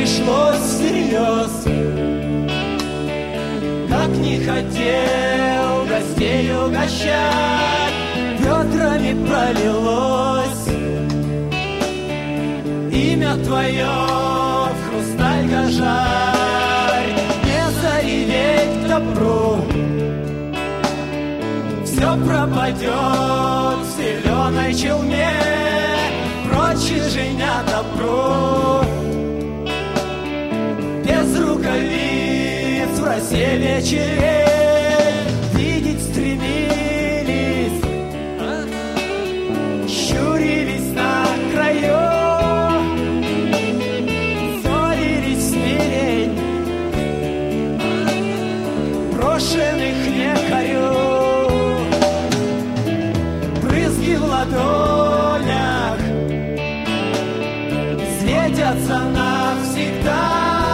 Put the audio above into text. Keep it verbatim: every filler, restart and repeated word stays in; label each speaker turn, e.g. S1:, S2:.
S1: пришлось всерьез. Как не хотел гостей угощать, ведрами пролилось имя твое в хрусталь гожарь. Не зареветь к добру, все пропадет в зеленой челме. Прочь женя добру, без рукавиц в росе вечерей. Видеть стремились, щурились на краю, ссорились смирень, брошенных не корю. Брызги в ладонях светятся навсегда.